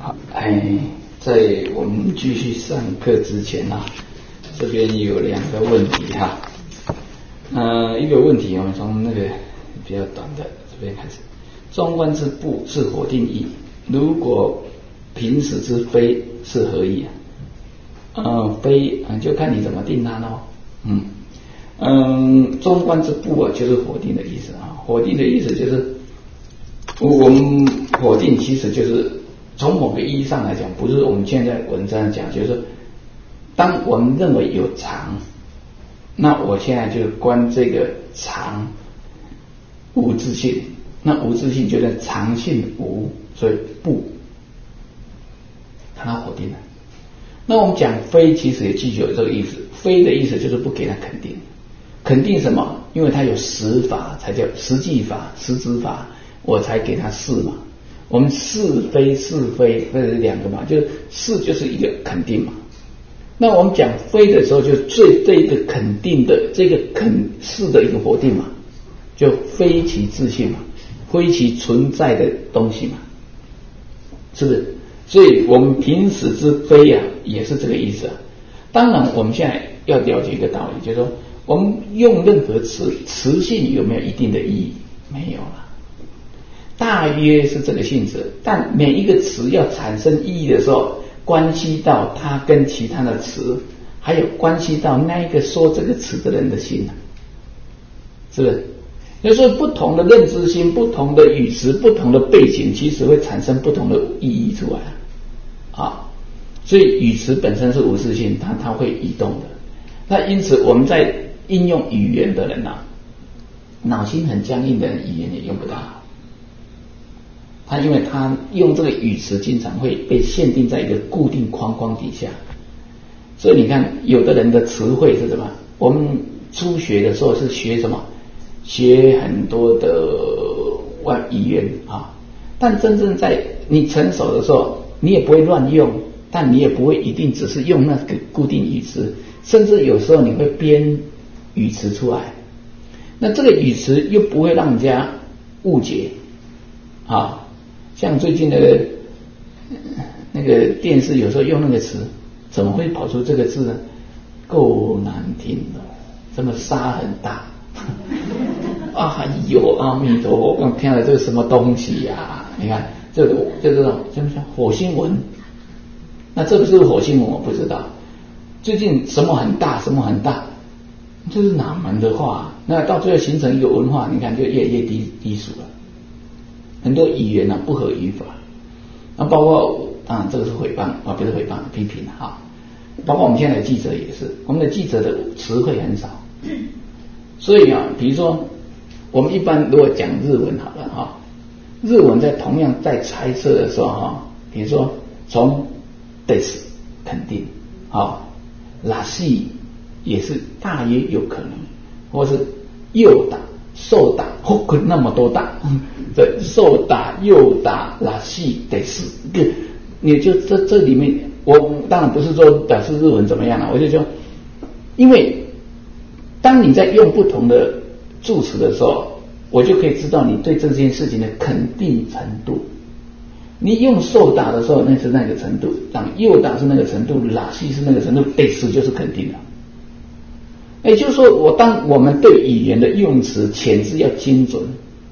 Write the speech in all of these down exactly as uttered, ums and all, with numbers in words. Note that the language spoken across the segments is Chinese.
好，哎，在我们继续上课之前啊，这边有两个问题哈。呃，一个问题我们从那个比较短的这边开始。中观之不是否定义，如果平时之非是何意啊？呃，非啊，就看你怎么定它咯。嗯嗯，中观之不啊，就是否定的意思啊。否定的意思就是我们否定，其实就是从某个意义上来讲，不是我们现在文章讲，就是当我们认为有常，那我现在就观这个常无自性，那无自性就是常性无，所以不，看它否定了。那我们讲非，其实也具有这个意思，非的意思就是不给它肯定，肯定什么？因为它有实法，才叫实际法、实质法，我才给它是嘛。我们是非是非，这是两个嘛，就是是就是一个肯定嘛。那我们讲非的时候，就最对一个肯定的这个肯是的一个否定嘛，就非其自性嘛，非其存在的东西嘛，是不是？所以我们平时之非啊，也是这个意思啊。当然，我们现在要了解一个道理，就是说，我们用任何词，词性有没有一定的意义？没有了，大约是这个性质。但每一个词要产生意义的时候，关系到它跟其他的词，还有关系到那一个说这个词的人的心，是不是？就是说，不同的认知心、不同的语词、不同的背景，其实会产生不同的意义出来啊。所以语词本身是无自性，它它会移动的。那因此我们在应用语言的人啊，脑筋很僵硬的人，语言也用不到。他因为他用这个语词，经常会被限定在一个固定框框底下。所以你看，有的人的词汇是什么？我们初学的时候是学什么？学很多的外语言啊，但真正在你成熟的时候，你也不会乱用，但你也不会一定只是用那个固定语词，甚至有时候你会编语词出来。那这个语词又不会让人家误解啊，像最近的那个电视有时候用那个词，怎么会跑出这个字呢？够难听的，这么沙很大。哎呦，阿弥陀佛！我听了这个什么东西呀、啊？你看，这个这个像不像火星文？那这个是不是火星文？我不知道。最近什么很大，什么很大，这是哪门的话？那到最后形成一个文化，你看就越来越低低俗了。很多语言啊不合语法，那包括当然这个是诽谤啊，不是诽谤，批评啊。包括我们现在的记者也是，我们的记者的词汇很少。所以啊，比如说我们一般如果讲日文好了哈，日文在同样在猜测的时候哈，比如说从 des 肯定啊，拉西也是大约有可能，或是诱打、受打，哦，那么多打，对，受打、诱打、拉西 des， 你就这这里面，我当然不是说表示日文怎么样了，我就说，因为当你在用不同的助词的时候，我就可以知道你对这件事情的肯定程度。你用受打的时候，那是那个程度；当诱打是那个程度，拉西是那个程度，对词就是肯定了。也就是说，我当我们对语言的用词遣字要精准，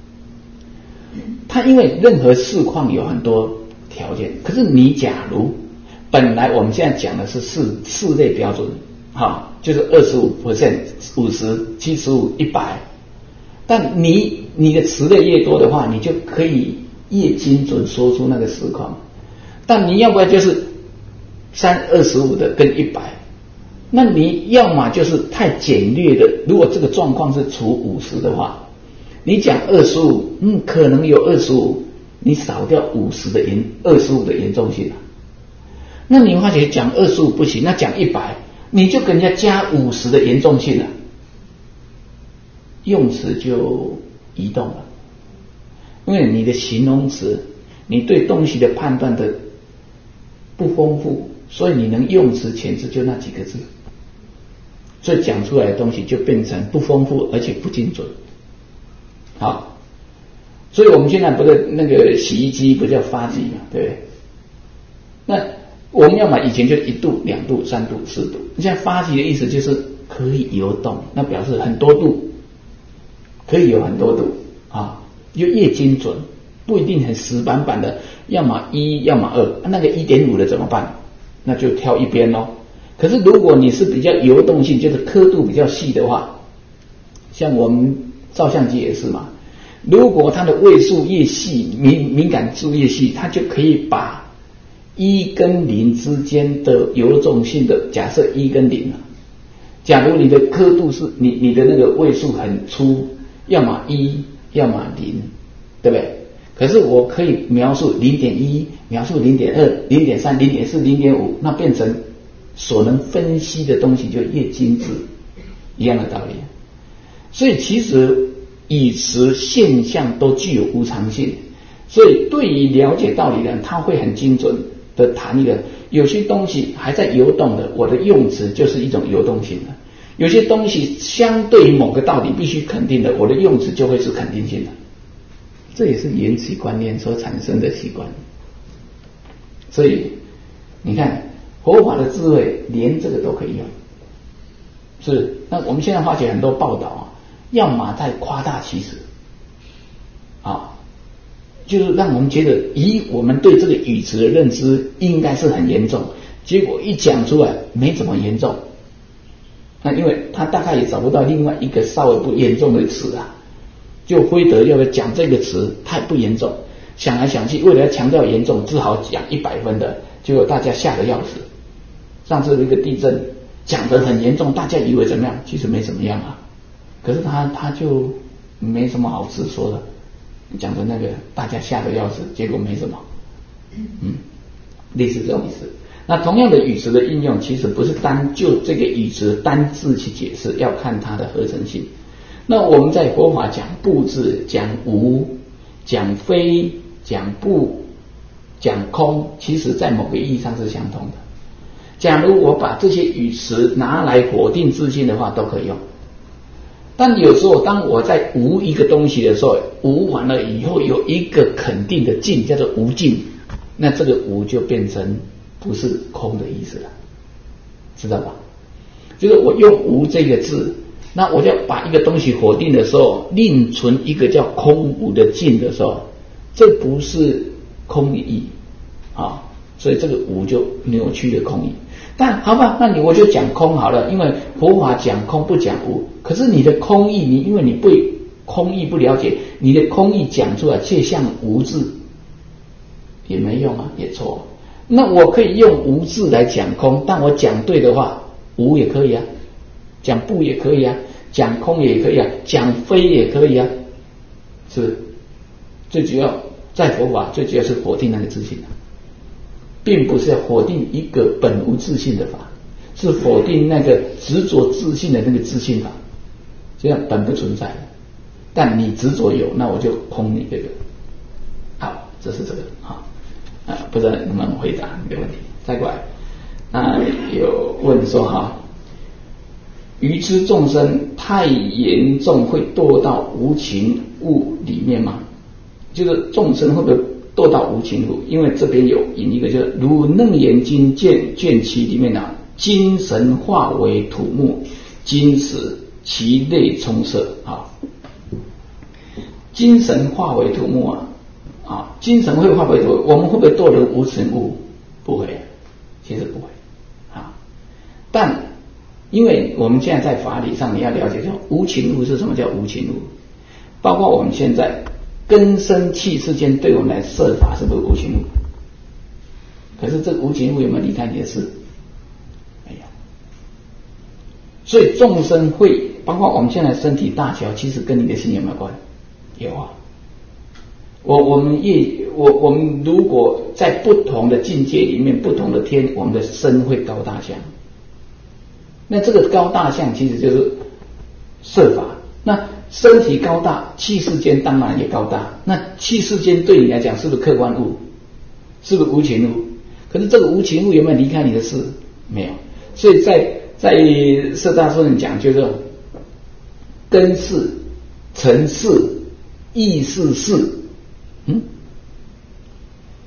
它因为任何事况有很多条件，可是你假如本来我们现在讲的是四四类标准。好，就是二十五 percent、五十、七十五、一百。但你你的词类越多的话，你就可以越精准说出那个实况。但你要不然就是三二十五的跟一百，那你要么就是太简略的。如果这个状况是除五十的话，你讲二十五，嗯，可能有二十五，你少掉五十的严二十五的严重性了。那你发觉讲二十五不行，那讲一百。你就跟人家加五十的严重性了，用词就移动了，因为你的形容词，你对东西的判断的不丰富，所以你能用词遣字就那几个字，所以讲出来的东西就变成不丰富而且不精准。好，所以我们现在不是那个洗衣机不叫发机嘛，对不对？ 那我们要么以前就一度、两度、三度、四度，现在发级的意思就是可以游动，那表示很多度，可以有很多度啊，就越精准，不一定很死板板的，要么一，要么二，那个一点五的怎么办？那就挑一边咯。可是如果你是比较游动性，就是刻度比较细的话，像我们照相机也是嘛，如果它的位数越细，敏敏感度越细，它就可以把一跟零之间的游动性的，假设一跟零啊，假如你的刻度是你你的那个位数很粗，要么一，要么零，对不对？可是我可以描述 零点一， 描述 零点二， 零点三， 零点四， 零点五， 那变成所能分析的东西就越精致，一样的道理。所以其实语词现象都具有无常性，所以对于了解道理的人，他会很精准的谈一个，有些东西还在游动的，我的用词就是一种游动性的；有些东西相对于某个道理必须肯定的，我的用词就会是肯定性的。这也是言辞观念所产生的习惯。所以你看佛法的智慧连这个都可以用，是。那我们现在发觉很多报道啊，要么在夸大其词啊，就是让我们觉得以我们对这个语词的认知应该是很严重，结果一讲出来没怎么严重。那因为他大概也找不到另外一个稍微不严重的词啊，就非得要讲这个词太不严重，想来想去为了要强调严重，只好讲一百分的，结果大家吓得要死。上次那个地震讲得很严重，大家以为怎么样？其实没怎么样啊，可是他他就没什么好直说的，讲的那个大家吓得要死，结果没什么，嗯，类似这种意思。那同样的语词的应用，其实不是单就这个语词单字去解释，要看它的合成性。那我们在佛法讲不字、讲无、讲非、讲不、讲空，其实在某个意义上是相同的。假如我把这些语词拿来否定自性的话，都可以用。但有时候当我在无一个东西的时候，无完了以后有一个肯定的尽，叫做无尽，那这个无就变成不是空的意思了，知道吧？就是我用无这个字，那我就把一个东西否定的时候，另存一个叫空无的尽的时候，这不是空义啊，所以这个无就扭曲了空义。但好吧，那你我就讲空好了，因为佛法讲空不讲无。可是你的空义，你因为你对空义不了解，你的空义讲出来却像无字，也没用啊，也错。那我可以用无字来讲空，但我讲对的话，无也可以啊，讲不也可以啊，讲空也可以啊，讲非也可以啊，是不是？最主要在佛法最主要是否定那个自性啊，并不是要否定一个本无自性的法，是否定那个执着自性的那个自性法，这样本不存在，但你执着有，那我就空你这个。好，这是这个啊啊，不知道能不能回答你的问题。再过来啊，有问说哈，愚痴众生太严重会堕到无情物里面吗？就是众生会不会堕到无情物？因为这边有引一个，就是如楞严经卷卷七里面啊，精神化为土木，今时其类充塞啊。精神化为土木啊啊，精神会化为土木，我们会不会堕入无情物？不会，其实不会啊。但因为我们现在在法理上，你要了解说无情物是什么叫无情物，包括我们现在根生气世间对我们来设法是不是无情物？可是这无情物有没有离开你的事？没有。所以众生会，包括我们现在身体大小，其实跟你的心有没有关？有啊。我我们越我我们如果在不同的境界里面，不同的天，我们的身会高大象。那这个高大象其实就是设法。那身体高大，气世间当然也高大。那气世间对你来讲是不是客观物？是不是无情物？可是这个无情物有没有离开你的事？没有。所以在在色大圣人讲，就是根世、尘世、意识世，嗯，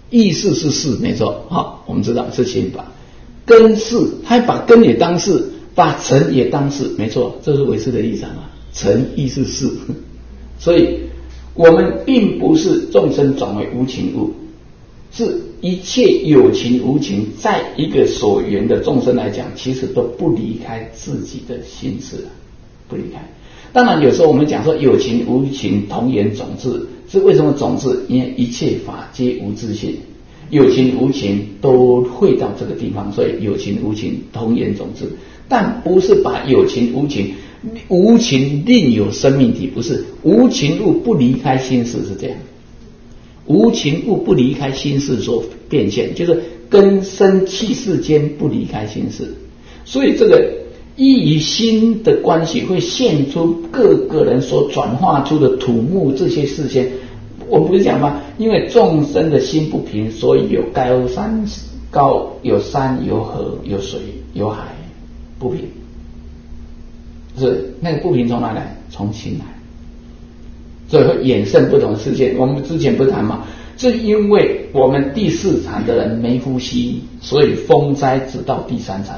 意识是事，没错，好，我们知道是心法。根事，他把根也当事，把尘也当事，没错，这是唯识的立场啊。尘意是事，所以我们并不是众生转为无情物，是一切有情无情，在一个所缘的众生来讲，其实都不离开自己的心事，不离开。当然有时候我们讲说有情无情同源种智，是为什么种智？因为一切法皆无自性，有情无情都会到这个地方，所以有情无情同源种智。但不是把有情无情无情另有生命体，不是，无情物不离开心事，是这样，无情物不离开心事所变现，就是根生气世间不离开心事。所以这个依于心的关系会现出各个人所转化出的土木这些事件。我们不是讲吗？因为众生的心不平，所以有高山高有山有河有水有海不平，是那个不平从哪来？从心来，所以会衍生不同的事件。我们之前不是谈嘛，是因为我们第四禅的人没呼吸，所以风灾直到第三禅。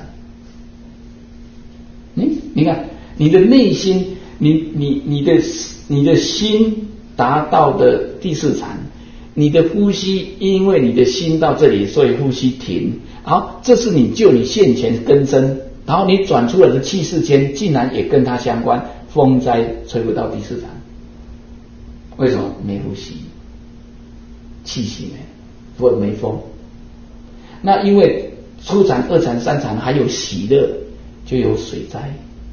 你你看你的内心，你你你的你的心达到的第四禅，你的呼吸因为你的心到这里，所以呼吸停。好，这是你就你现前根生，然后你转出来的气世间竟然也跟它相关，风灾吹不到第四禅。为什么？没呼吸，气息没，或者没风。那因为初禅、二禅、三禅还有喜乐，就有水灾，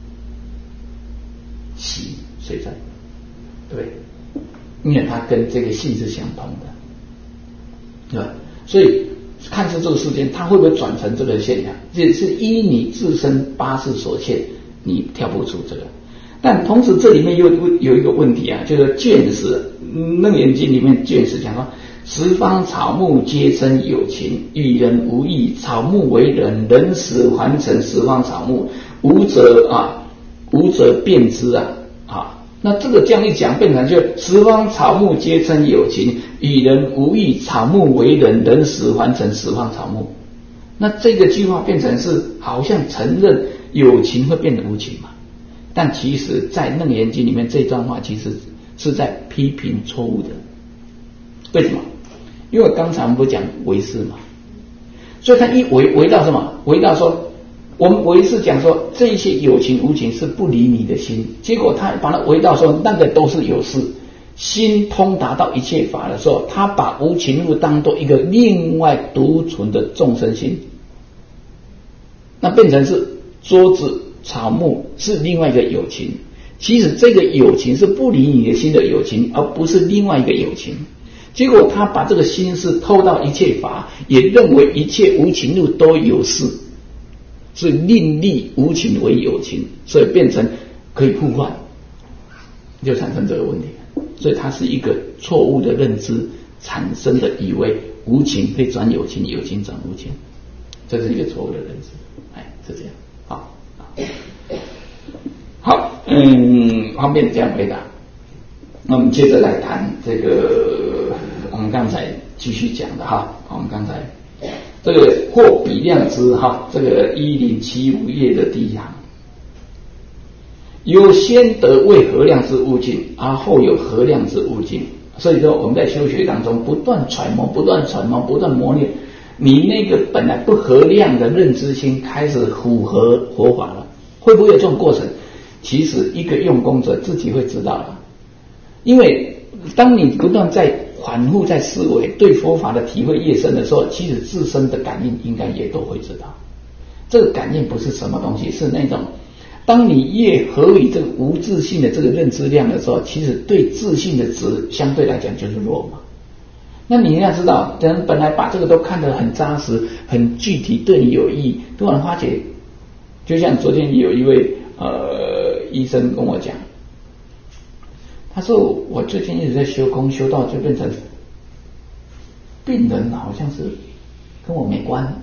喜水灾，对，因为它跟这个性是相通的，对吧？所以看似这个世间，它会不会转成这个现象？这是依你自身八识所限，你跳不出这个。但同时这里面又有一个问题啊，就是卷史《楞严经》里面卷史讲说，十方草木皆生有情，与人无异。草木为人，人死还成十方草木，无则啊，无则变之啊啊。那这个这样一讲，变成就十方草木皆生有情，与人无异。草木为人，人死还成十方草木。那这个句话变成是好像承认有情会变得无情嘛？但其实在《楞严经》里面这段话其实是在批评错误的。为什么？因为刚才我们不讲唯识嘛，所以他一围围到什么？围到说我们唯识讲说这一切有情无情是不离你的心，结果他把它围到说那个都是有事，心通达到一切法的时候，他把无情物当作一个另外独存的众生心，那变成是桌子草木是另外一个有情，其实这个有情是不离你的心的有情，而不是另外一个有情。结果他把这个心事透到一切法，也认为一切无情物都有事，是另立无情为有情，所以变成可以互换，就产生这个问题。所以它是一个错误的认知产生的，以为无情可以转有情，有情转无情，这是一个错误的认知。哎，是这样。好，好，嗯，方便这样回答。那我们接着来谈这个，我们刚才继续讲的哈，我们刚才这个或比量之哈，这个一零七五页的第一行，有先得未合量之物境，而后有合量之物境。所以说我们在修学当中不断揣摩，不断揣摩，不断磨练，你那个本来不合量的认知心开始符合佛法了，会不会有这种过程？其实一个用功者自己会知道的。因为当你不断在反复在思维，对佛法的体会越深的时候，其实自身的感应应该也都会知道。这个感应不是什么东西，是那种当你越合于这个无自性的这个认知量的时候，其实对自性的值相对来讲就是弱嘛。那你要知道，人本来把这个都看得很扎实、很具体，对你有意义，突然发觉，就像昨天有一位呃医生跟我讲。他说我最近一直在修功，修到就变成病人好像是跟我没关。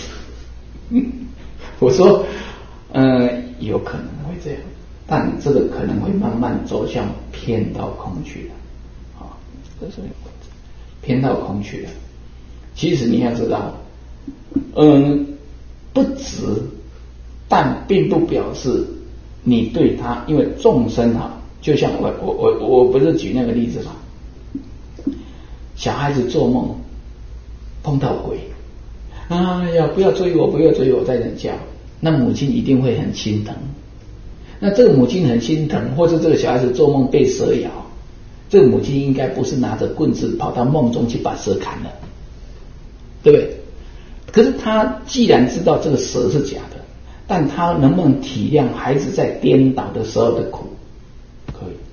我说呃有可能会这样，但这个可能会慢慢走向偏到空去了，啊，这是偏到空去了。 其实你要知道，嗯，不值，但并不表示你对他，因为众生啊，就像我我我我不是举那个例子吗？小孩子做梦碰到鬼，哎呀，不要追我，不要追我，在那叫，那母亲一定会很心疼。那这个母亲很心疼，或是这个小孩子做梦被蛇咬，这个母亲应该不是拿着棍子跑到梦中去把蛇砍了，对不对？可是他既然知道这个蛇是假的，但他能不能体谅孩子在颠倒的时候的苦？可以。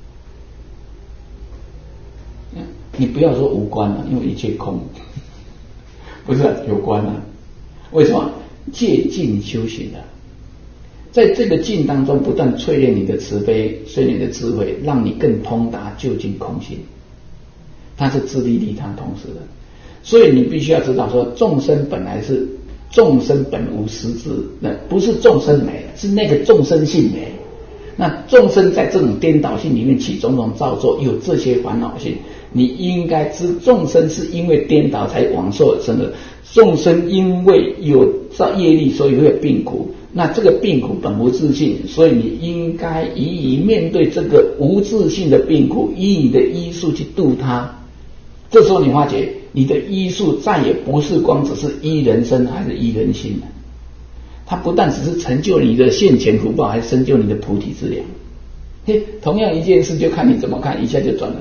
你不要说无关了，因为一切空，不是、啊、有关了、啊。为什么？借境修行的，在这个境当中不断淬炼你的慈悲，淬炼你的智慧，让你更通达究竟空性。它是自利利他同时的，所以你必须要知道说，众生本来是众生本无实质，那不是众生美，是那个众生性美。那众生在这种颠倒性里面起种种造作，有这些烦恼性，你应该知众生是因为颠倒才往受而生的，众生因为有造业力，所以会有病苦。那这个病苦本无自性，所以你应该以以面对这个无自性的病苦，以你的医术去度它。这时候你发觉，你的医术再也不是光只是医人身还是医人心了。它不但只是成就你的现前福报，还成就你的菩提之粮。嘿，同样一件事，就看你怎么看，一下就转了。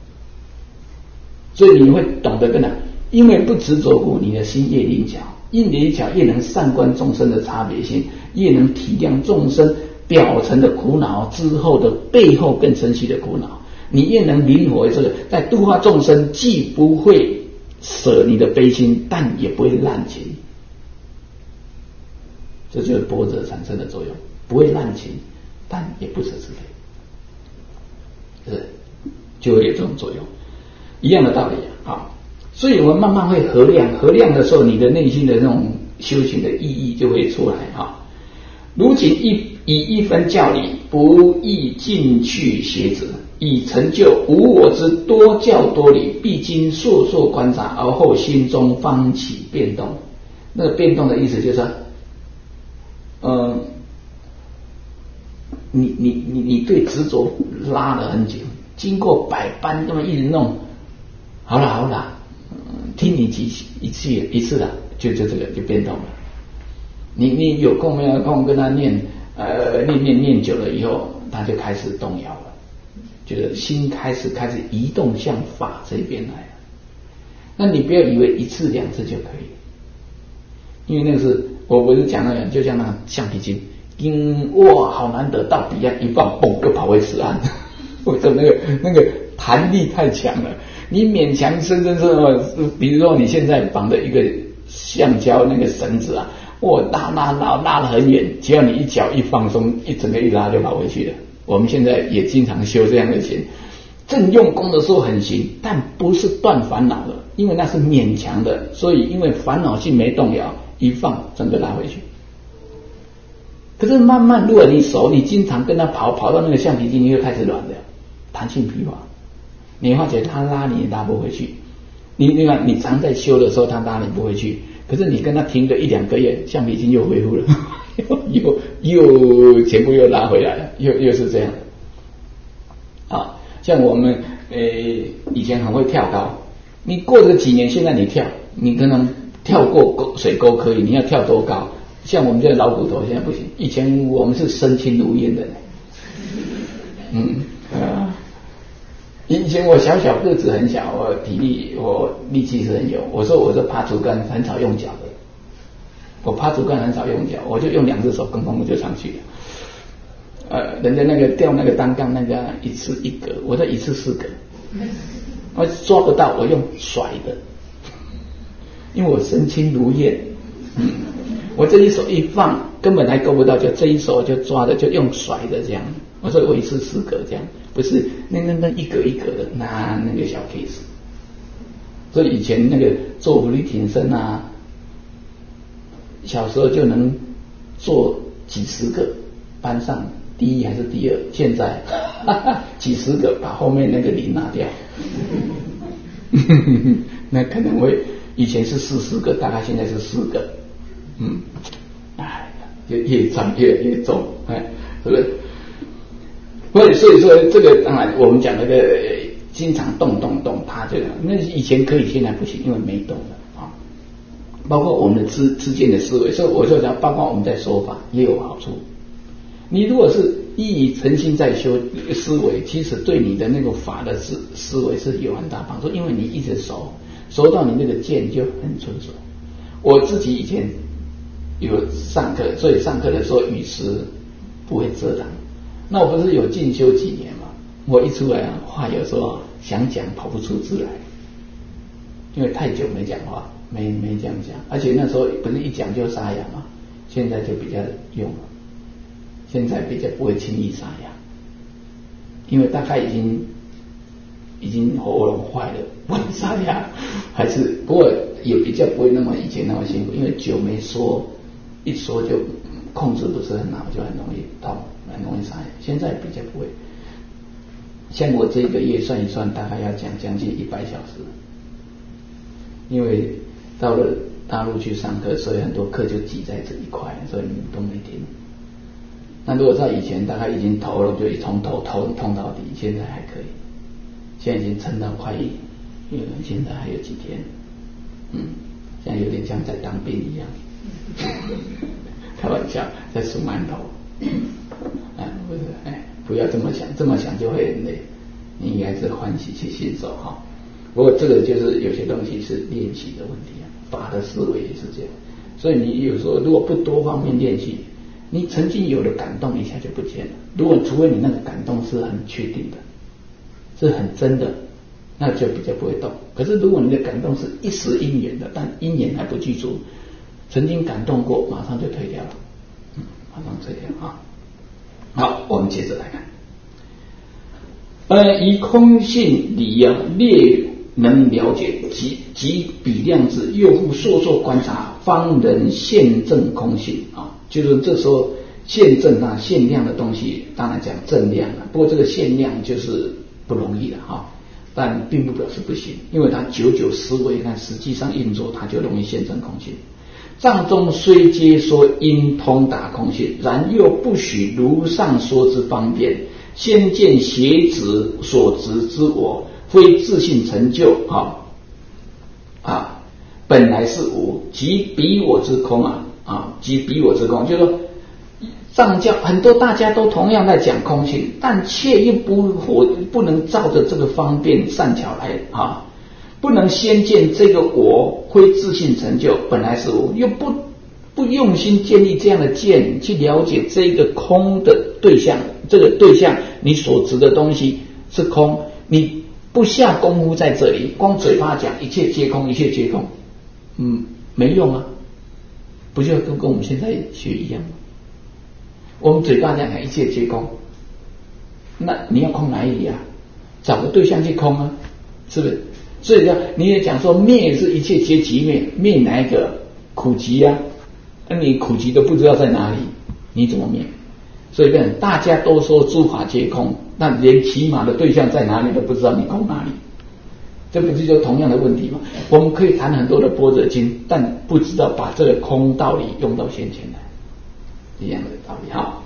所以你会懂得跟他，因为不执着故，你的心越灵巧，越灵巧越能善观众生的差别性，越能体谅众生表层的苦恼之后的背后更深细的苦恼。你越能灵活这个，在度化众生，既不会舍你的悲心，但也不会滥情。这就是般若产生的作用，不会滥情，但也不舍慈悲，是就会有这种作用，一样的道理啊。所以我们慢慢会合量，合量的时候，你的内心的那种修行的意义就会出来啊。如今一以一分教理，不易进去邪子，以成就无我之多教多理，必经烁烁观察，而后心中方起变动。那个变动的意思就是说，嗯，你你你你对执着拉了很久，经过百般这么一直弄，好了好了，嗯、听你几一次一次了，就就这个就变动了。你你有空没有空跟他念，呃，念念念久了以后，他就开始动摇了，就是心开始开始移动向法这边来了。那你不要以为一次两次就可以，因为那个是我不是讲那个，就像那个橡皮筋，因哇好难得到彼岸一放，嘣就跑回此岸，或者那个那个弹力太强了，你勉强伸伸伸，比如说你现在绑的一个橡胶那个绳子啊。我拉拉拉拉得很远，只要你一脚一放松，一整个一拉就跑回去了。我们现在也经常修这样的琴，正用功的时候很行，但不是断烦恼的，因为那是勉强的，所以因为烦恼性没动摇，一放整个拉回去。可是慢慢如果你熟，你经常跟他跑，跑到那个橡皮筋，你会开始软的，弹性疲乏，你发觉他拉你也拉不回去。你另外你常在修的时候，他拉你不回去。可是你跟他停个一两个月，橡皮筋又恢复了，又又全部又拉回来了，又又是这样的。啊，像我们呃以前很会跳高，你过了几年，现在你跳，你可能跳过沟水沟可以，你要跳多高？像我们这老骨头现在不行，以前我们是身轻如燕的，嗯啊。以前我小小个子很小，我体力我力气是很有。我说我说爬竹竿很少用脚的，我爬竹竿很少用脚，我就用两只手咣咣就上去了。呃，人家那个吊那个单杠那个一次一格，我这一次四格，我抓不到，我用甩的，因为我身轻如燕，嗯，我这一手一放根本还够不到，就这一手就抓的就用甩的这样。我说我一次四格这样，不是那那那一格一格的，那那个小 case。所以以前那个做伏地挺身啊，小时候就能做几十个，班上第一还是第二，现在哈哈几十个把后面那个零拿掉，那可能会以前是四十个，大概现在是四个，嗯，哎，就越长越来越重，哎，是不是？所以所以说这个当然我们讲那个经常动动动，它这个那以前可以，现在不行，因为没动了啊。包括我们的知知见的思维，所以我就讲，包括我们在说法也有好处。你如果是一以诚心在修思维，其实对你的那个法的思思维是有很大帮助，因为你一直熟，熟到你那个见就很纯熟。我自己以前有上课，所以上课的时候语词不会遮挡。那我不是有进修几年嘛？我一出来啊，话有时候想讲跑不出字来，因为太久没讲话，没没这样讲，而且那时候不是一讲就沙哑嘛，现在就比较用了，现在比较不会轻易沙哑，因为大概已经已经喉咙坏了，不会沙哑，还是不过也比较不会那么以前那么辛苦，因为久没说，一说就控制不是很好，就很容易痛。很容易沙哑，现在比较不会。像我这个月算一算，大概要讲将近一百小时，因为到了大陆去上课，所以很多课就挤在这一块，所以你们都没听。那如果在以前，大概已经头了，就从头头痛到底，现在还可以，现在已经撑到快一，因为现在还有几天，嗯，现在有点像在当兵一样，开玩笑，在数馒头。哎，不是，哎，不要这么想，这么想就会很累。你应该是欢喜去信受哈。不过这个就是有些东西是练习的问题啊，法的思维也是这样。所以你有时候如果不多方面练习，你曾经有的感动一下就不见了。如果除非你那个感动是很确定的，是很真的，那就比较不会动。可是如果你的感动是一时因缘的，但因缘还不具足，曾经感动过，马上就退掉了。马上退掉啊！好，我们接着来看。呃，以空性理啊，略能了解及及比量之，又复烁烁观察，方能现证空性啊。就是这时候现证啊，限量的东西，当然讲正量了。不过这个限量就是不容易了哈，但并不表示不行，因为它久久思维，看实际上运作，它就容易现证空性。藏中虽皆说因通达空性，然又不许如上说之方便。先见邪执所执之我，非自性成就啊啊，本来是无，即彼我之空啊啊，即彼我之空，就是说藏教很多大家都同样在讲空性，但却又不我不能照着这个方便善巧来啊。不能先见这个我非自性成就，本来是无，又不不用心建立这样的见，去了解这个空的对象，这个对象你所执的东西是空，你不下功夫在这里，光嘴巴讲一切皆空，一切皆空，嗯，没用啊，不就跟跟我们现在学一样吗？我们嘴巴讲一切皆空，那你要空哪里啊？找个对象去空啊，是不是？所以你也讲说灭是一切皆即灭，灭哪一个？苦集啊，那你苦集都不知道在哪里，你怎么灭？所以大家都说诸法皆空，那连起码的对象在哪里都不知道，你空哪里？这不是就同样的问题吗？我们可以谈很多的般若经，但不知道把这个空道理用到现前来，一样的道理哈。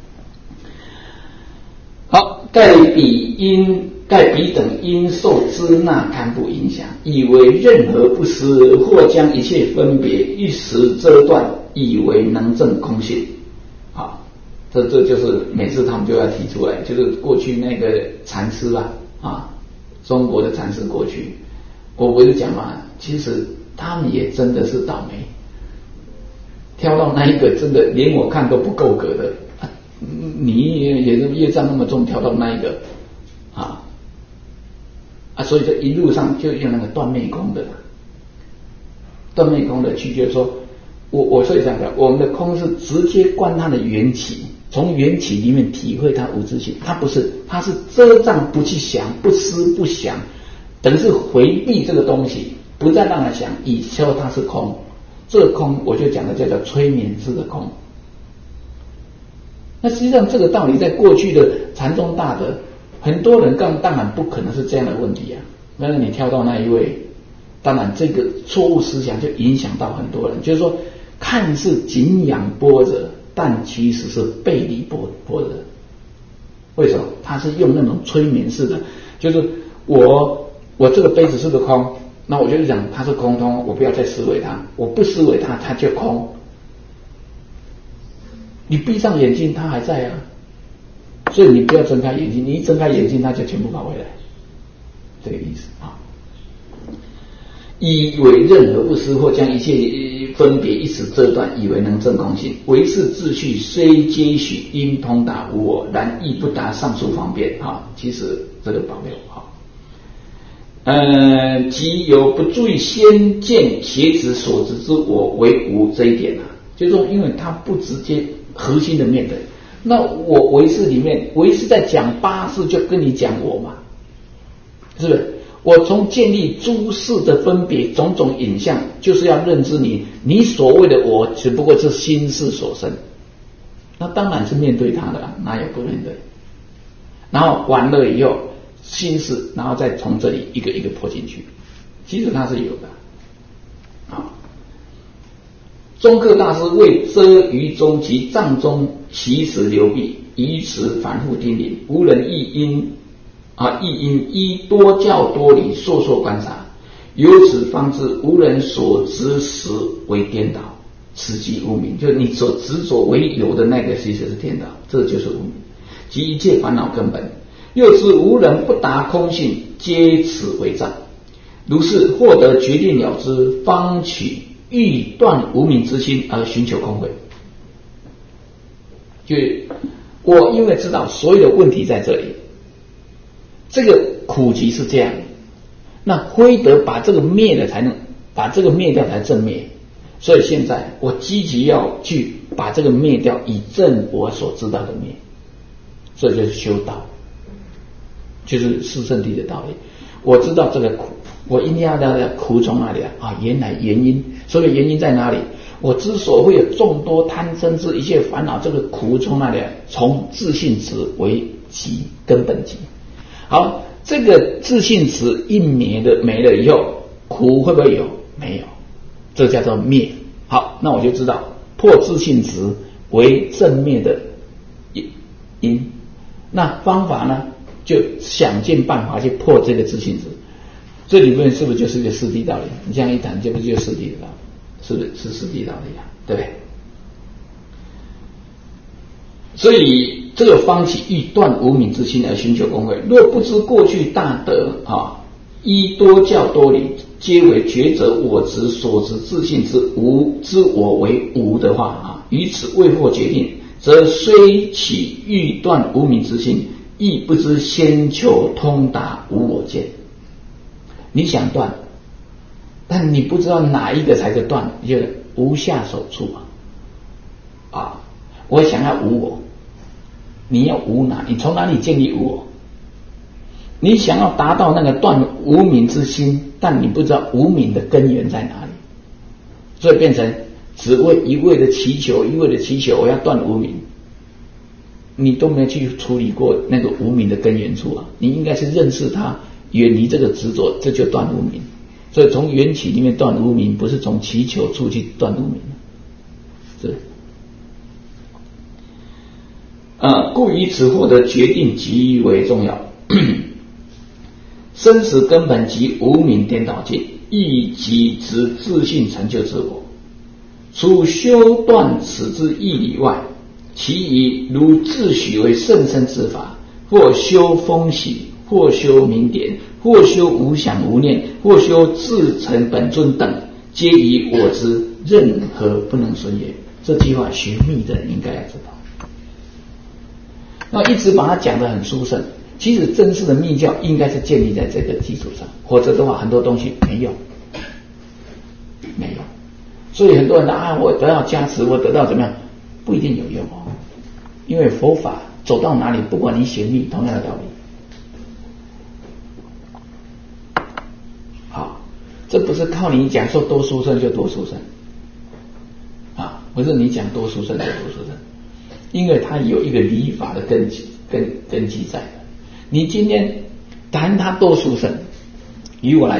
好，盖彼因盖彼等因受支那堪不影响，以为任何不思，或将一切分别一时遮断，以为能证空性。好，这这就是每次他们就要提出来，就是过去那个禅师啊啊，中国的禅师过去，我不是讲嘛，其实他们也真的是倒霉，挑到那一个真的连我看都不够格的。你也也是业障那么重，跳到那一个啊啊，所以这一路上就用那个断灭空的，断灭空的去就是说，我我所以讲的，我们的空是直接观它的缘起，从缘起里面体会它无自性，它不是，它是遮障不去想，不思不想，等于是回避这个东西，不再让它想，以说它是空，这个空我就讲的叫做催眠式的空。那实际上这个道理在过去的禅宗大德，很多人刚当然不可能是这样的问题啊。那你跳到那一位， 当然这个错误思想就影响到很多人，就是说看似景仰般若，但其实是背离般若。为什么？他是用那种催眠式的，就是我我这个杯子是个空，那我就讲它是空通，我不要再思维它，我不思维它，它就空。你闭上眼睛，它还在啊，所以你不要睁开眼睛，你一睁开眼睛，它就全部跑回来，这个意思啊。以为任何不思，或将一切分别一时遮断，以为能证空性。唯是秩序虽皆许，因通达无我，然亦不达上述方便啊。其实这个保留啊，呃，即有不注意先见邪执所执之我为无这一点啊，就是说，因为他不直接核心的面对。那我唯识里面，唯识在讲八识，就跟你讲我嘛，是不是？我从建立诸事的分别种种影像，就是要认知你，你所谓的我只不过是心事所生，那当然是面对他的啦，哪有不面对？然后完了以后，心事，然后再从这里一个一个破进去，其实它是有的。啊，中克大师为遮于中及藏中其实流弊，以此反复叮咛，无人亦因。啊，亦因依多教多理烁烁观察，由此方知无人所执实为颠倒，此即无明。就是你所执着为有的那个，其实是颠倒，这就是无明，即一切烦恼根本。又知无人不达空性，皆此为障。如是获得决定了之，方取欲断无明之心而寻求空慧。就我因为知道所有的问题在这里。这个苦集是这样，那非得把这个灭了才能把这个灭掉才正灭，所以现在我积极要去把这个灭掉，以证我所知道的灭，这就是修道，就是四圣谛的道理。我知道这个苦，我一定要知道苦从哪里来啊？原来原因，所以原因在哪里？我之所以会有众多贪嗔痴一切烦恼，这个苦从哪里来？从自性执为基，根本基。好，这个自性执一灭的没了以后，苦会不会有？没有，这叫做灭。好，那我就知道破自性执为正灭的因。那方法呢，就想尽办法去破这个自性执。这里面是不是就是一个四谛道理？你这样一谈，这不就是四谛的道理？是不是是四谛道理啊？对不对？所以这个方起欲断无明之心而寻求空慧。若不知过去大德啊，依多教多理，皆为觉者我执所执自性之无之我为无的话啊，于此未获决定，则虽起欲断无明之心，亦不知先求通达无我见。你想断，但你不知道哪一个才是断，就无下手处啊！啊，我想要无我。你要无哪？你从哪里建立无我？你想要达到那个断无明之心，但你不知道无明的根源在哪里，所以变成只为一味的祈求，一味的祈求，我要断无明，你都没有去处理过那个无明的根源处啊！你应该是认识它，远离这个执着，这就断无明。所以从缘起里面断无明，不是从祈求处去断无明，是。啊，故以此获得决定极为重要。生死根本即无明颠倒境，亦即指自性成就之我。除修断此之义理外，其余如自诩为甚深之法，或修风喜，或修明点，或修无想无念，或修自成本尊等，皆以我之，任何不能损也。这句话学密的人应该要知道。那一直把它讲得很殊胜，其实正式的密教应该是建立在这个基础上，否则的话很多东西没用，没用。所以很多人啊，我得到加持，我得到怎么样，不一定有用哦。因为佛法走到哪里，不管你学密，同样的道理。好，这不是靠你讲说多殊胜就多殊胜啊，不是你讲多殊胜就多殊胜。因为它有一个理法的根基根根基在的。你今天谈它多殊胜，于我来讲，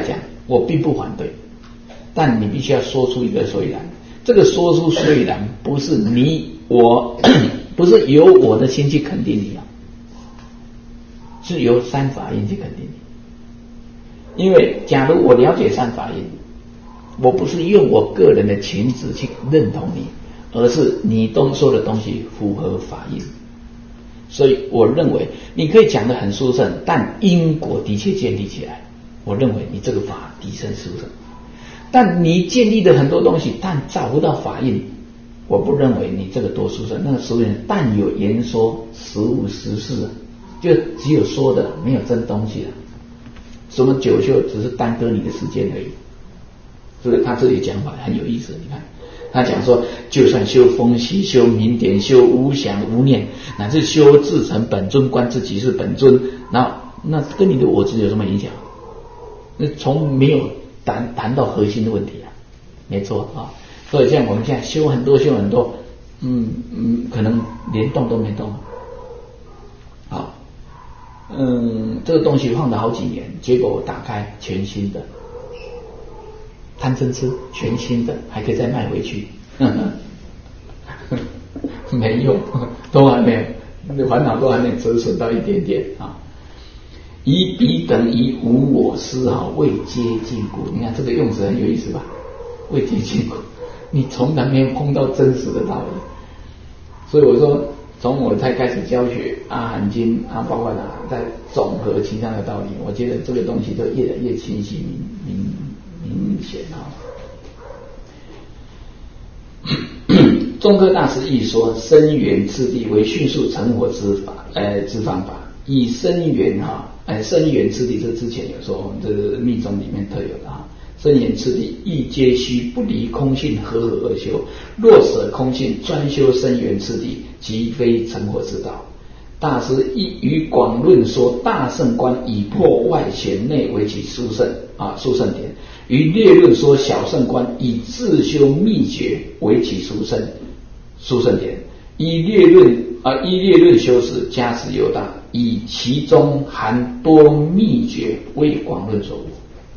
我并不反对，但你必须要说出一个所以然。这个说出所以然，不是你我，不是由我的心去肯定你啊，是由三法印去肯定你。因为假如我了解三法印，我不是用我个人的情志去认同你，而是你都说的东西符合法印。所以我认为你可以讲得很殊胜，但因果的确建立起来，我认为你这个法的确殊胜。但你建立的很多东西，但找不到法印，我不认为你这个多殊胜。那个俗人但有言说，实无实事，就只有说的，没有真东西了。什么九修只是耽搁你的时间而已。所以他这里讲法很有意思，你看他讲说，就算修风息、修明点、修无想无念，乃至修自成本尊，观自己是本尊，那那跟你的我执有什么影响？那从没有谈谈到核心的问题啊，没错啊。所以像我们现在修很多修很多，嗯嗯，可能连动都没动。好，嗯，这个东西放了好几年，结果我打开全新的。贪嗔痴全新的，还可以再卖回去，呵呵没用，都还没有，烦恼都还没有折损到一点点啊。以彼等以无我丝毫未接近故，你看这个用词很有意思吧？未接近故，你从来没有碰到真实的道理。所以我说，从我才开始教学阿含经啊，包括哪在总和其他的道理，我觉得这个东西都越来越清晰明明。明显啊！中科大师亦说，生缘次第为迅速成活之法，呃，之方法。以生缘哈，哎，生缘次第，这之前有说，这是密宗里面特有的哈。生缘次第，亦皆须不离空性，合合而修。若舍空性，专修生缘次第，即非成活之道。大师亦于广论说，大圣观以破外显内为其殊胜啊，殊胜点。于略论说，小圣观以自修秘诀为其殊胜殊胜点。以略论啊，依略论修持，加持尤大，以其中含多秘诀为广论所无。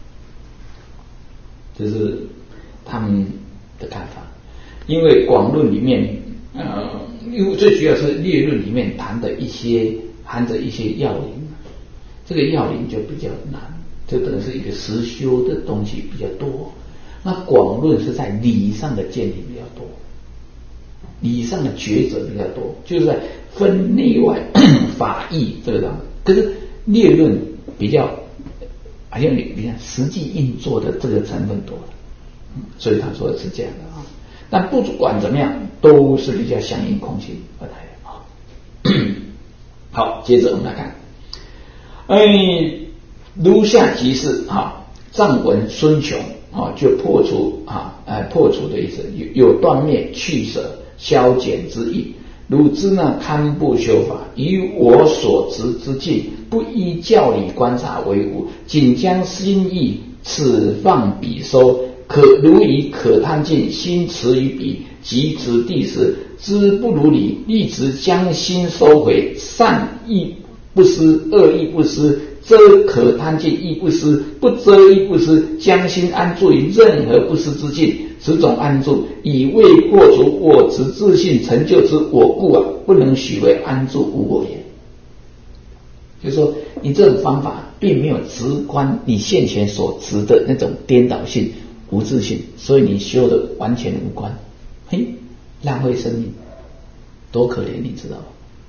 这是他们的看法。因为广论里面，呃，因为最主要是略论里面谈的一些含着一些要领，这个要领就比较难。这等于是一个实修的东西比较多，那广论是在理上的建立比较多，理上的抉择比较多，就是在分内外法义这个样。可是略论比较好像你看实际运作的这个成分多了，所以他说的是这样的啊。但不管怎么样，都是比较相应空性而来的啊。好，接着我们来看，哎。如下即是哈，藏文孙穷啊，就破除啊，呃，破除的意思，有有断灭、去舍、消减之意。汝知那堪布修法，以我所执之境，不依教理观察为无，仅将心意此放彼收，可如以可贪境心持于彼，即指地时，知不如理，立即将心收回，善亦不失，恶亦不失。遮可贪境亦不失，不遮亦不失，将心安住于任何不失之境，此种安住以为破除我执自性成就之我故啊，不能许为安住无我也。就是说，你这种方法并没有直观你现前所执的那种颠倒性、无自性，所以你修的完全无关。嘿，浪费生命，多可怜，你知道吗？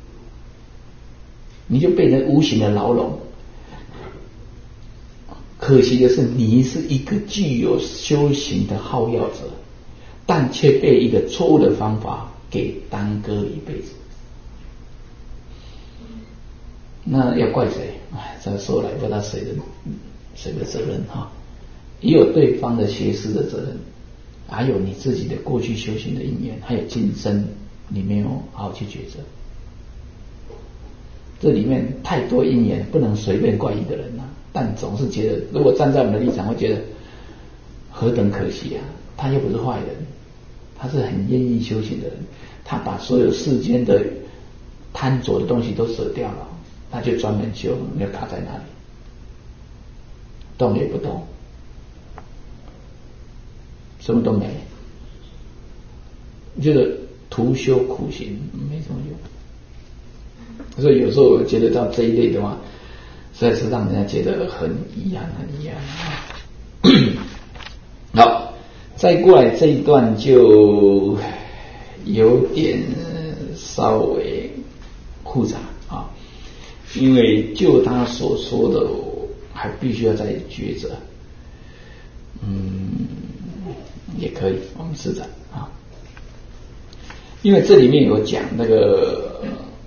你就被人无形的牢笼。可惜的是，你是一个具有修行的好要者，但却被一个错误的方法给耽搁一辈子。那要怪谁？哎，这说来不知道谁的谁的责任哈，也有对方的邪师的责任，还有你自己的过去修行的因缘，还有今生你没有好好去抉择。这里面太多因缘，不能随便怪一个人啊。但总是觉得，如果站在我们的立场，会觉得何等可惜啊！他又不是坏人，他是很愿意修行的人，他把所有世间的贪着的东西都舍掉了，他就专门修，你要卡在哪里？动也不动， 什么都没，就是徒修苦行，没什么用。所以有时候我觉得到这一类的话，实在是让人家觉得很遗憾，很遗憾。好，再过来这一段就有点稍微复杂啊，因为就他所说的，还必须要再抉择。嗯，也可以，我们试着啊，因为这里面有讲那个，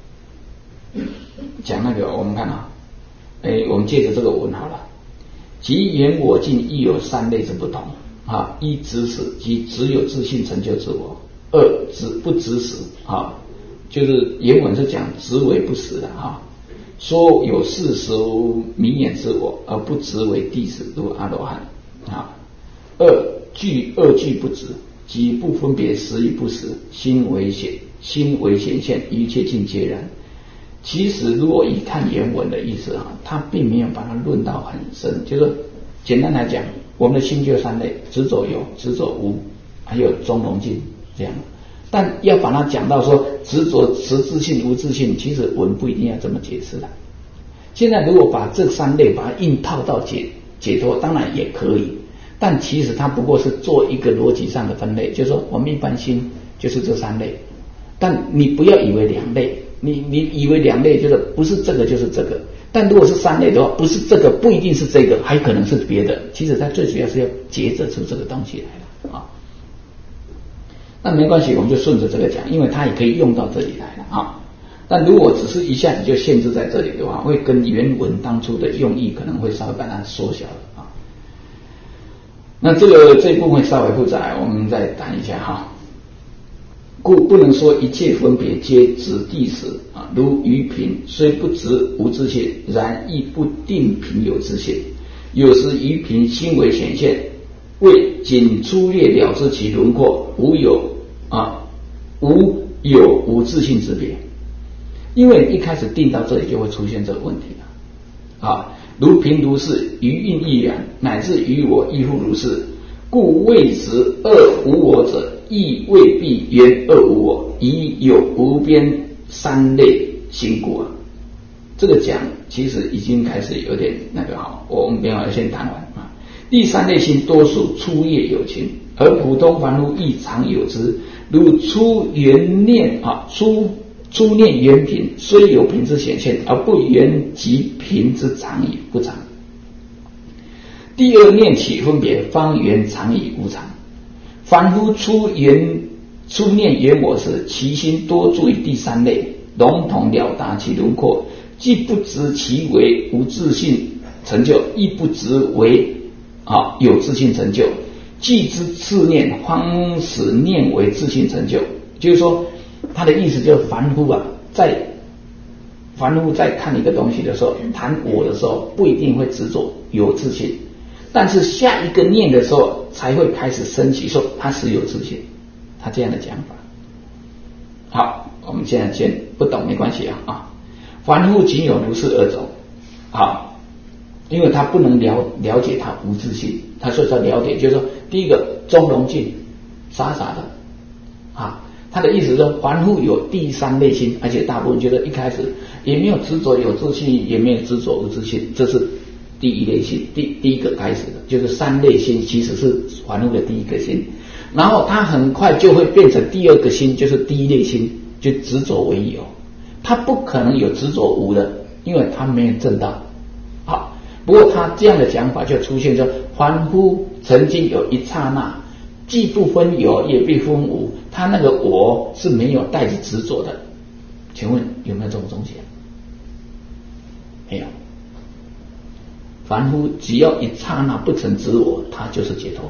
讲那个，我们看啊，哎，我们借着这个文好了，即言我尽亦有三类之不同啊：一指使，即只有自信成就自我；二指不指使啊，就是原文是讲执为不实的啊，说有事实无明眼之我，而不执为地使，如阿罗汉啊。二句二句不执，即不分别实与不实，心为显心为显现，一切尽皆然。其实如果一看原文的意思啊，他并没有把它论到很深，就是简单来讲，我们的心就三类：执着有、执着无，还有中庸尽这样。但要把它讲到说执着实自性无自性，其实文不一定要这么解释的。现在如果把这三类把它硬套到解解脱，当然也可以。但其实它不过是做一个逻辑上的分类，就是说我们一般心就是这三类，但你不要以为两类，你你以为两类就是不是这个就是这个，但如果是三类的话，不是这个不一定是这个，还可能是别的。其实它最主要是要抉择出这个东西来了啊。那没关系，我们就顺着这个讲，因为它也可以用到这里来了啊。但如果只是一下子就限制在这里的话，会跟原文当初的用意可能会稍微把它缩小了啊。那这个这一部分稍微复杂，我们再谈一下哈。故不能说一切分别皆指地使啊，如于品虽不执无自性，然亦不定品有自性。有时于品心为显现，为仅粗略了知其轮廓，无有啊无有无自性之别。因为一开始定到这里就会出现这个问题了啊。如贫如是，于运亦然，乃至于我亦复如是。故谓之二无我者，亦未必言二无我，以有无边三类心故啊。这个讲其实已经开始有点那个好，我们没有先谈完啊。第三类心多属初业有情，而普通凡夫亦常有之，如初缘念啊，初初念缘品，虽有品之显现，而不缘即品之常矣，不常。第二念起分别，方缘常矣，无常。凡夫初缘初念缘我时，其心多注于第三类，笼统了达其轮廓，既不知其为无自性成就，亦不知为啊有自性成就。既知次念，方使念为自性成就。就是说，他的意思就是凡夫啊，在凡夫在看一个东西的时候，谈我的时候，不一定会执着有自性。但是下一个念的时候，才会开始升起说他是有自性，他这样的讲法。好，我们现在先不懂没关系啊啊，凡夫仅有如是二种，好，因为他不能了了解他无自性，他所以说了解就是说，第一个中庸尽，傻傻的啊，他的意思是说，凡夫有第三类心，而且大部分觉得一开始也没有执着有自性，也没有执着无自性，这是第一类心，第第一个开始的，就是三类心其实是凡夫的第一个心，然后他很快就会变成第二个心，就是第一类心，就执着为有，他不可能有执着无的，因为他没有证到。好，不过他这样的讲法就出现说，凡夫曾经有一刹那，既不分有也不分无，他那个我是没有带着执着的。请问有没有这种东西？没有。凡夫只要一刹那不成执我，他就是解脱。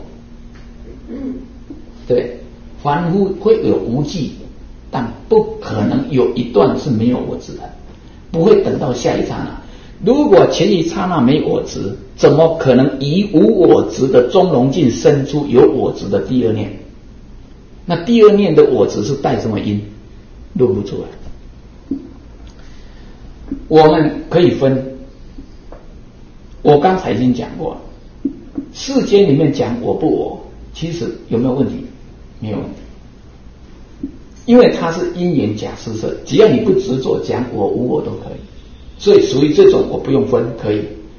对，凡夫会有无记，但不可能有一段是没有我执的，不会等到下一刹那。如果前一刹那没我执，怎么可能以无我执的中庸尽生出有我执的第二念？那第二念的我执是带什么因？论不出来。我们可以分。我刚才已经讲过，世间里面讲我不我， 其实有没有问题？没有问题，因为它是因缘假施设，只要你不执着讲我无我都可以，所以属于这种我不用分可以。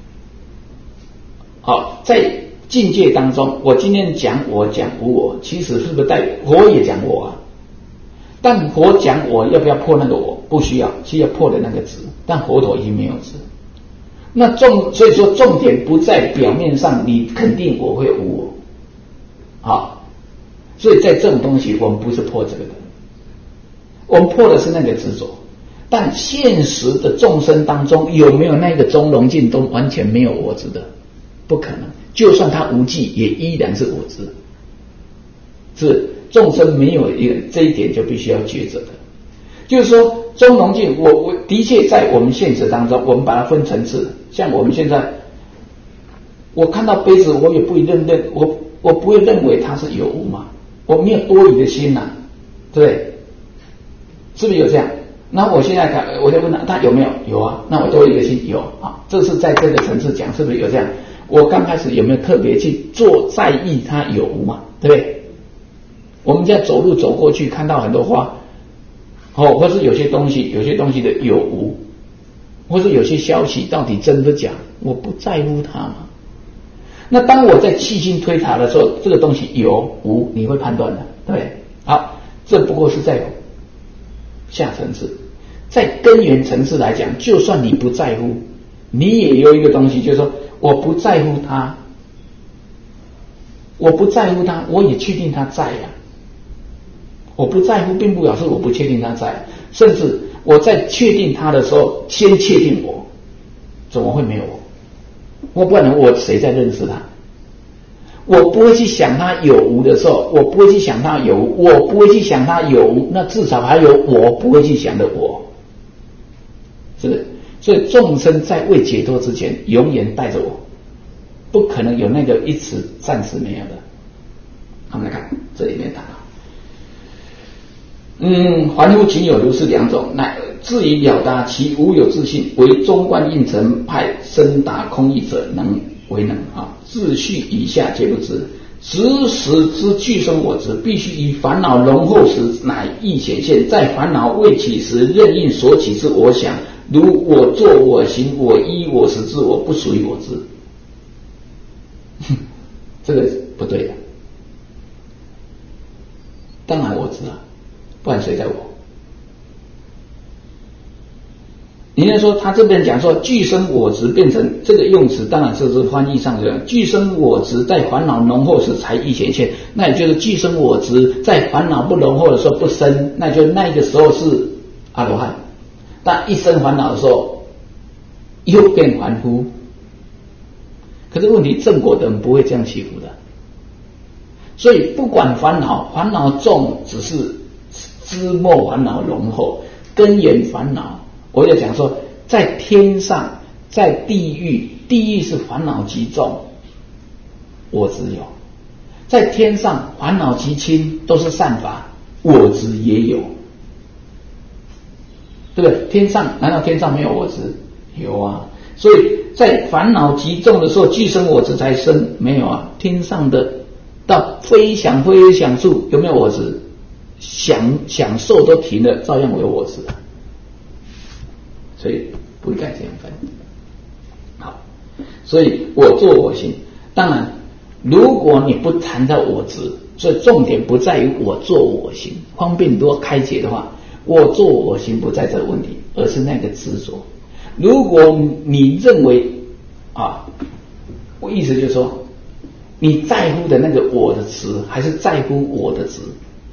好，在境界当中，我今天讲我讲无我，其实是不是代表佛也讲我啊？但佛讲我要不要破那个我？不需要，需要破的那个执，但佛陀已经没有执。那重，所以说重点不在表面上，你肯定我会无我。好，所以在这种东西，我们不是破这个的，我们破的是那个执着。但现实的众生当中，有没有那个中龙境都完全没有我执的？不可能。就算他无记，也依然是我执。是众生没有一个这一点就必须要抉择的。就是说，中龙境，我我的确在我们现实当中，我们把它分层次。像我们现在，我看到杯子，我也不会认认我我不会认为它是有无嘛，我没有多余的心呐、啊，对不对？是不是有这样？那我现在看，我就问他，他有没有？有啊。那我多余的心有啊。这是在这个层次讲，是不是有这样？我刚开始有没有特别去做在意它有无嘛？对不对？我们现在走路走过去，看到很多花。哦，或是有些东西，有些东西的有无，或是有些消息到底真的假，我不在乎它嘛。那当我在细心推查的时候，这个东西有无，你会判断的，对不对？好，这不过是在下层次，在根源层次来讲，就算你不在乎，你也有一个东西，就是说我不在乎它，我不在乎它，我也确定它在呀、啊。我不在乎，并不表示我不确定他在，甚至我在确定他的时候，先确定我，怎么会没有我？我不然我谁在认识他？我不会去想他有无的时候，我不会去想他有无，我不会去想他有无，那至少还有我不会去想的我，是不是？所以众生在未解脱之前，永远带着我，不可能有那个一词暂时没有的。我们来看这里面谈到。嗯，凡夫仅有如是两种，乃至于了达其无有自性，为中观应成派深达空义者能为能啊。自序以下皆不知，执时之具生我执，必须于烦恼浓厚时乃易显现，在烦恼未起时，任应所起之我想，如我作我行我依我实之我，不属于我执。这个不对的，当然我知道。不然谁在我？你要说他这边讲说具生我执变成这个用词，当然这是翻译上的具生我执在烦恼浓厚时才易显现，那也就是具生我执在烦恼不浓厚的时候不生，那就那个时候是阿罗汉，但一生烦恼的时候又变凡夫。可是问题正果的人不会这样起伏的，所以不管烦恼，烦恼重只是知末烦恼浓厚，根源烦恼，我就讲说，在天上，在地狱，地狱是烦恼极重，我执有；在天上烦恼极轻，都是善法，我执也有，对不对？天上难道天上没有我执？有啊，所以在烦恼极重的时候，具生我执才生，没有啊？天上的到非想非想处，有没有我执？享享受都停了，照样有我执，所以不应该这样分。好，所以我作我行，当然，如果你不谈到我执，所以重点不在于我作我行，方便多开解的话，我作我行不在这个问题，而是那个执着。如果你认为啊，我意思就是说，你在乎的那个我的执，还是在乎我的执？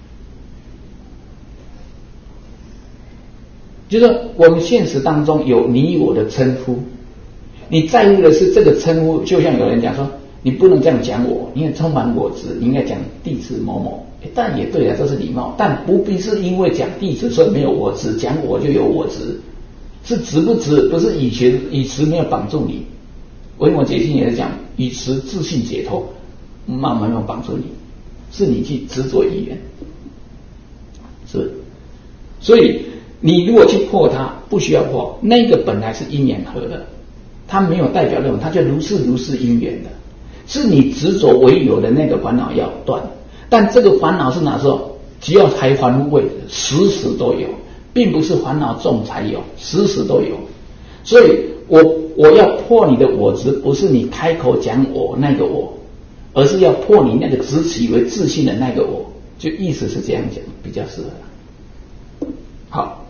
就是说我们现实当中有你我的称呼，你在乎的是这个称呼，就像有人讲说，你不能这样讲我，因为充满我执，你应该讲弟子某某。但也对了，这是礼貌，但不必是因为讲弟子所以没有我执，讲我就有我执，是执不执，不是以前以执没有绑住你。维摩诘经也是讲，以持自信解脱，慢慢慢绑住你，是你去执着因缘，是，所以。你如果去破它，不需要破，那个本来是因缘合的，它没有代表论，它就如是如是因缘的。 是你执着为有的那个烦恼要断。但这个烦恼是哪时候？只要还凡夫位，时时都有，并不是烦恼重才有，时时都有。所以我我要破你的我执，不是你开口讲我那个我，而是要破你那个执起为自信的那个我，就意思是这样讲比较适合。好，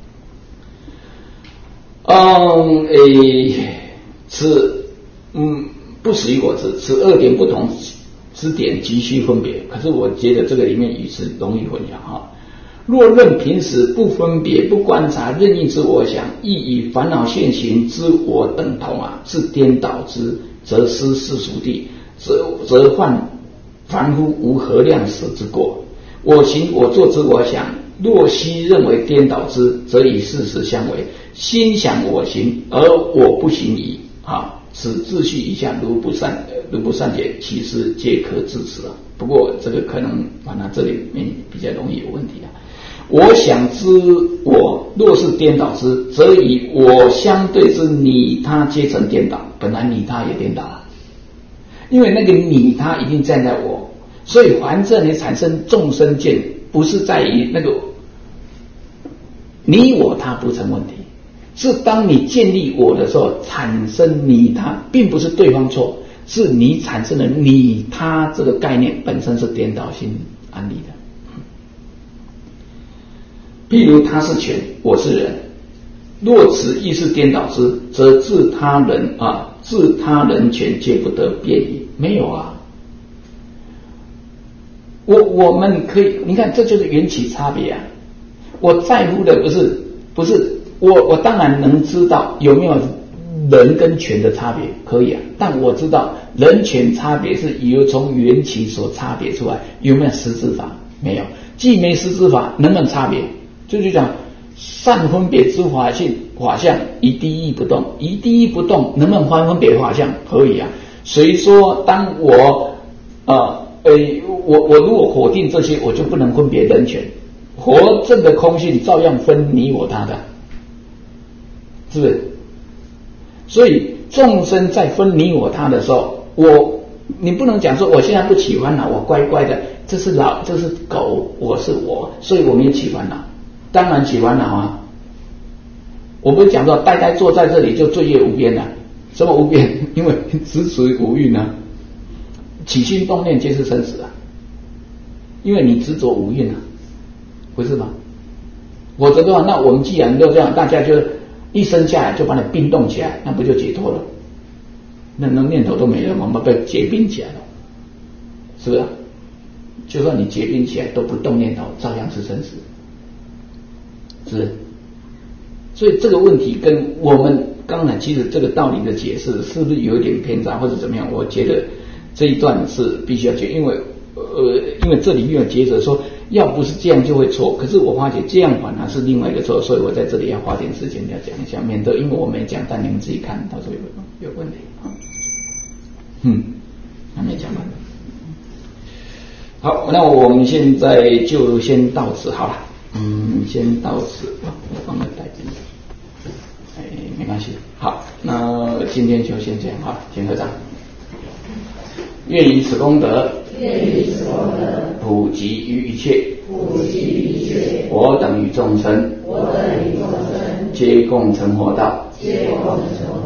嗯，诶，此嗯不死于我执，此二点不同之点急需分别。可是我觉得这个里面语词容易混淆哈。若任平时不分别不观察任意之我想，亦与烦恼现行之我等同啊，自颠倒之，则失世俗谛，则则犯凡夫无何量舍之过。我行我作之我想，若悉认为颠倒之，则与事实相违。心想我行，而我不行矣啊！此秩序一下如不善如不善解，其实皆可致此啊。不过这个可能啊，那这里面比较容易有问题啊。我想之我若是颠倒之，则与我相对之你他皆成颠倒。本来你他也颠倒啊，因为那个你他已经站在我，所以凡这里产生众生见，不是在于那个你我他不成问题，是当你建立我的时候产生你他，并不是对方错，是你产生了你他这个概念本身是颠倒性安立的。譬如他是权，我是人，若此亦是颠倒之，则自他人啊，自他人权皆不得辩矣。没有啊，我我们可以，你看这就是缘起差别啊。我在乎的不是不是我我当然能知道有没有人跟权的差别，可以啊，但我知道人权差别是由从缘起所差别出来，有没有实质法？没有，既没实质法，能不能差别？就就讲善分别之法性法相，一第一不动，一第一不动，能不能分分别法相？可以啊。谁说当我呃呃我我如果否定这些，我就不能分别人权？活证的空性照样分你我他的，是不是？所以众生在分你我他的时候，我你不能讲说我现在不起烦恼，我乖乖的，这是老这是狗，我是我，所以我没起烦恼。当然起烦恼啊！我不是讲到呆呆坐在这里就罪业无边了、啊？什么无边？因为只属于五蕴啊，起心动念皆是生死啊！因为你执着五蕴啊，不是吗？否则的话，那我们既然都这样，大家就一生下来就把你冰冻起来，那不就解脱了？那那念头都没了，我们被结冰起来了，是不是？就算你结冰起来都不动念头，照样是生死。是，所以这个问题跟我们刚才其实这个道理的解释是不是有一点偏差或者怎么样？我觉得这一段是必须要解，因为呃，因为这里面有结者说，要不是这样就会错，可是我发觉这样反而是另外一个错，所以我在这里要花点时间要讲一下，免得因为我没讲，但你们自己看到时候有有问题啊。嗯，还没讲完。好，那我们现在就先到此好了。嗯，先到此，我放个袋子，哎，没关系。好，那今天就先这样哈，请合掌。愿以此功德，愿以此功德，普及于一切，普及于一切，我等与众生，我等与众生，皆共成佛道，皆共成佛道。